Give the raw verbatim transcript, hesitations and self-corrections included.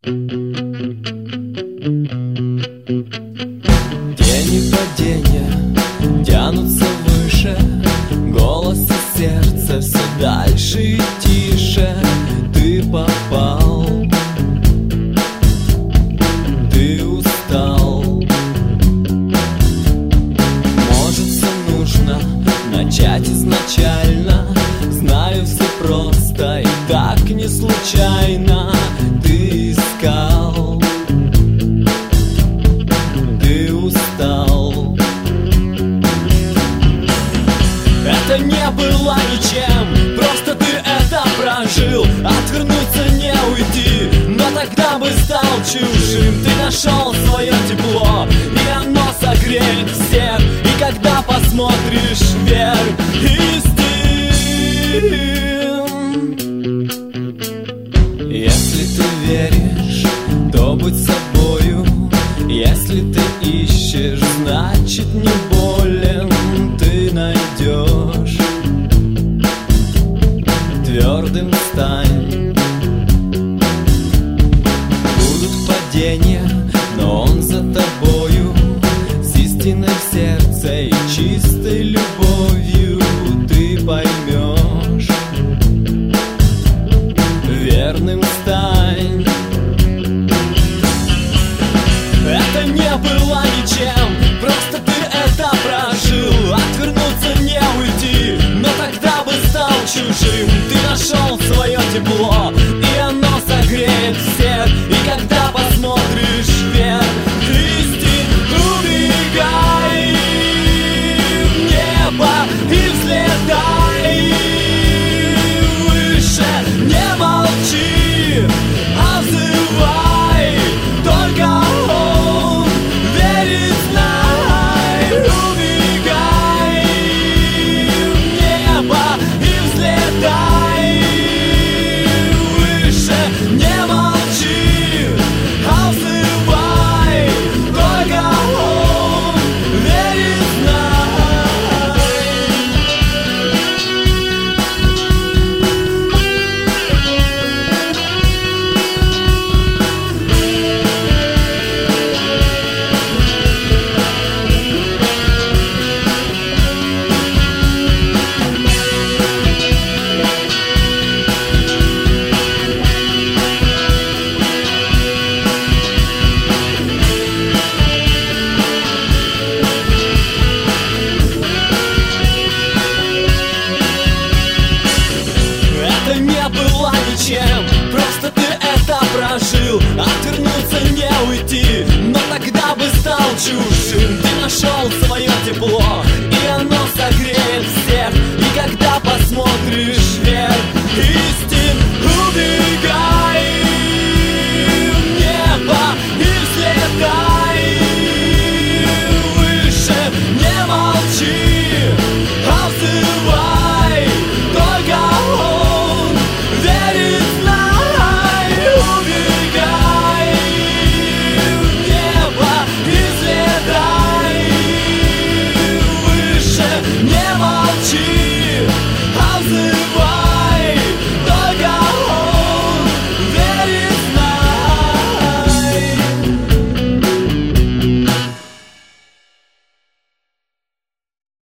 Тени падения тянутся выше, голос и сердце все дальше и тише. Ты попал, ты устал. Может, все нужно начать изначально. Знаю, все просто и так не случайно. Ты искал, ты устал. Это не было ничем, просто ты это прожил. Отвернуться не уйти, но тогда бы стал чужим. Ты нашел свое тепло, и оно согреет всех. И когда посмотришь вверх, истин. Если ты веришь, то будь собою. Если ты ищешь, значит не болен. Ты найдешь, твердым стань. Будут падения, но он за тобою. С истиной в сердце и чистой любовью. Ты поймешь, верным стань. Это не было ничем, просто ты это прожил. Отвернуться не уйти, но тогда бы стал чужим. Ты нашел свое тепло, и оно согреет всех. И когда посмотришь вверх, истин, убегай в небо и взлетай выше. Не молчи, а взывай, только он верит, знай. Убегай в небо и взлетай выше. Не молчи, а взывай, только он верит, знай. Это не было ничем, просто ты это прожил. Отвернуться не уйти, но тогда бы стал чужим. Ты нашел свое тепло, и оно согреет всех. И когда посмотришь